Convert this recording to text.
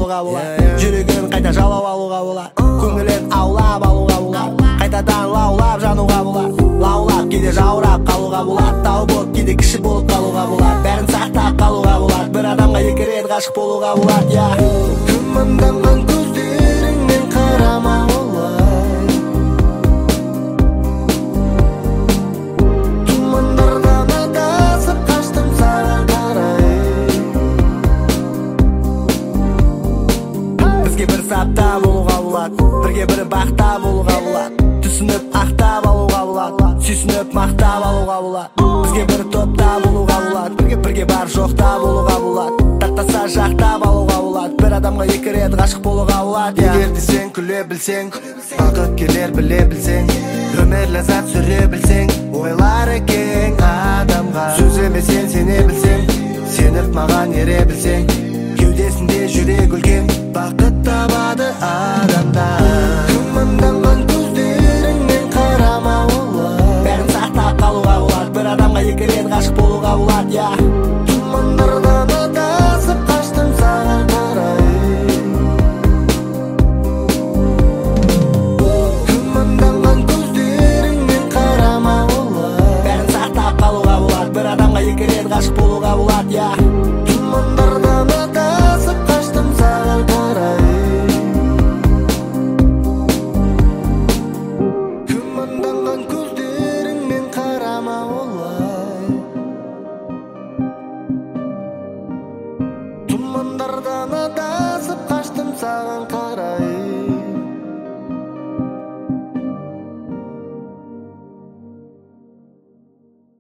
болуға болады. Жүрегін қайта жаулап алуға болады. Көңілін аулап алуға болады. Қайтадан лаулап жануға болады. Лаулап кейде жаурап қалуға болады. Тау болып кейде кіші болып қалуға болады. Бәрін сақтап қалуға болады. Бір адамға екі рет ғашық болуға болады. Тұманданған көздеріңнен қарама олай. Тұмандардан адасып қаштым саған қарай. Бізге бір сапта болуға болады. Бірге бір бақта болуға болады. Түсініп ақтап алуға болады. Сүйсініп мақтап алуға болады. Бізге бір топта болуға болады. Бірге бар жоқта болуға болады. Таттаса жақтап алуға болады. Бір адамға екі рет ғашық болуға болады. Егер де сен күле білсең, бақыт келер біле білсең, өмір ләззат сүре білсең, ойлары кең адамға сөзіме сен сене білсең, сеніп маған ере білсең, кеудесінде жүрек үлкен бақыт табады.